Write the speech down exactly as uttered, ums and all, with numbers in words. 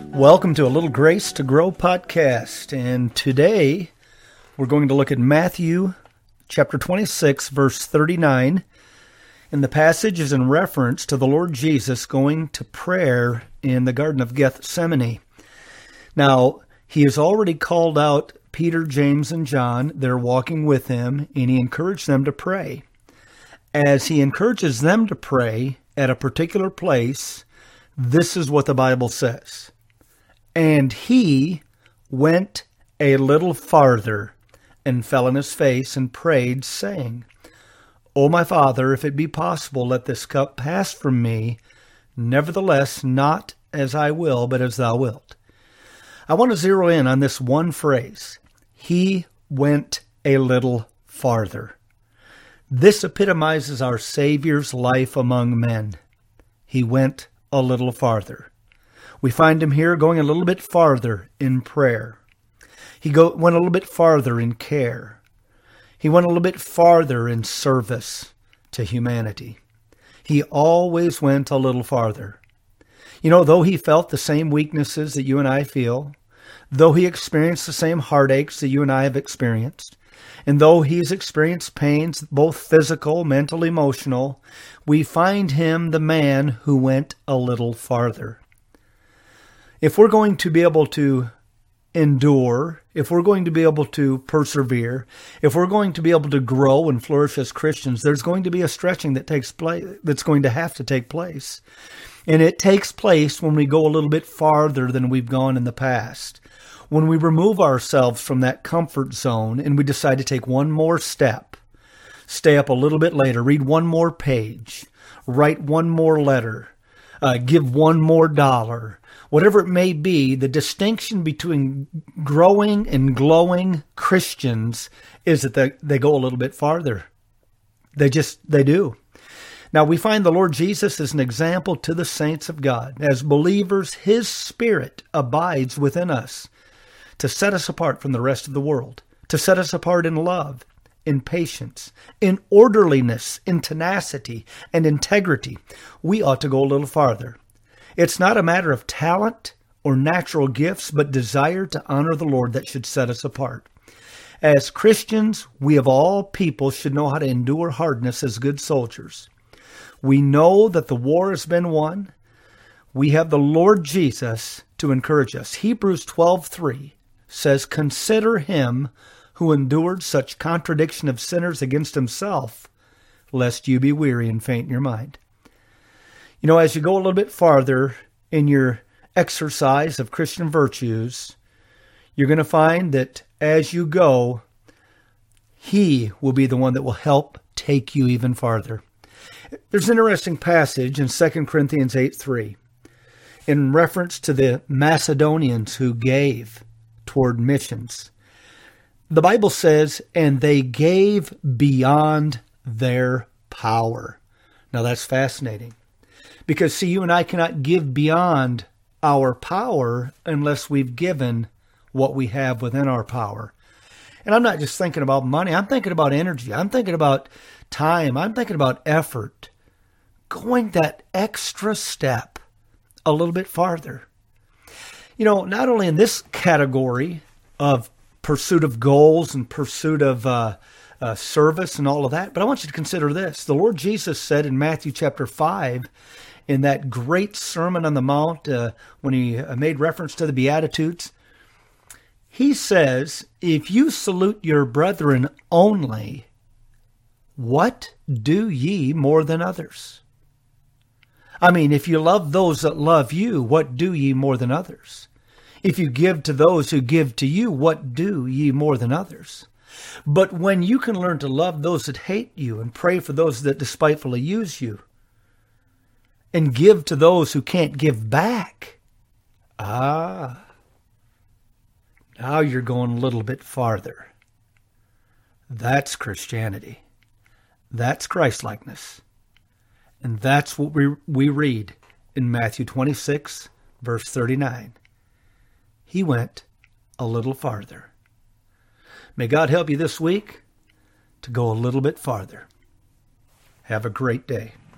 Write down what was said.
Welcome to a Little Grace to Grow podcast, and today we're going to look at Matthew chapter twenty-six, verse thirty-nine, and the passage is in reference to the Lord Jesus going to prayer in the Garden of Gethsemane. Now, he has already called out Peter, James, and John. They're walking with him, and he encouraged them to pray. As he encourages them to pray at a particular place, this is what the Bible says. And he went a little farther and fell on his face and prayed, saying, O my Father, if it be possible, let this cup pass from me. Nevertheless, not as I will, but as thou wilt. I want to zero in on this one phrase. He went a little farther. This epitomizes our Savior's life among men. He went a little farther. We find him here going a little bit farther in prayer. He go, went a little bit farther in care. He went a little bit farther in service to humanity. He always went a little farther. You know, though he felt the same weaknesses that you and I feel, though he experienced the same heartaches that you and I have experienced, and though he's experienced pains, both physical, mental, emotional, we find him the man who went a little farther. If we're going to be able to endure, if we're going to be able to persevere, if we're going to be able to grow and flourish as Christians, there's going to be a stretching that takes place, that's going to have to take place. And it takes place when we go a little bit farther than we've gone in the past. When we remove ourselves from that comfort zone and we decide to take one more step, stay up a little bit later, read one more page, write one more letter, uh, give one more dollar, whatever it may be, the distinction between growing and glowing Christians is that they, they go a little bit farther. They just, they do. Now, we find the Lord Jesus as an example to the saints of God. As believers, his Spirit abides within us to set us apart from the rest of the world, to set us apart in love, in patience, in orderliness, in tenacity, and integrity. We ought to go a little farther. It's not a matter of talent or natural gifts, but desire to honor the Lord that should set us apart. As Christians, we of all people should know how to endure hardness as good soldiers. We know that the war has been won. We have the Lord Jesus to encourage us. Hebrews twelve three says, Consider him who endured such contradiction of sinners against himself, lest you be weary and faint in your mind. You know, as you go a little bit farther in your exercise of Christian virtues, you're going to find that as you go, he will be the one that will help take you even farther. There's an interesting passage in Second Corinthians eight three in reference to the Macedonians who gave toward missions. The Bible says, and they gave beyond their power. Now that's fascinating. Because, see, you and I cannot give beyond our power unless we've given what we have within our power. And I'm not just thinking about money. I'm thinking about energy. I'm thinking about time. I'm thinking about effort. Going that extra step a little bit farther. You know, not only in this category of pursuit of goals and pursuit of uh, uh, service and all of that, but I want you to consider this. The Lord Jesus said in Matthew chapter five, in that great Sermon on the Mount, uh, when he uh, made reference to the Beatitudes, he says, if you salute your brethren only, what do ye more than others? I mean, if you love those that love you, what do ye more than others? If you give to those who give to you, what do ye more than others? But when you can learn to love those that hate you and pray for those that despitefully use you, and give to those who can't give back. Ah, now you're going a little bit farther. That's Christianity. That's Christ-likeness. And that's what we, we read in Matthew twenty-six, verse thirty-nine. He went a little farther. May God help you this week to go a little bit farther. Have a great day.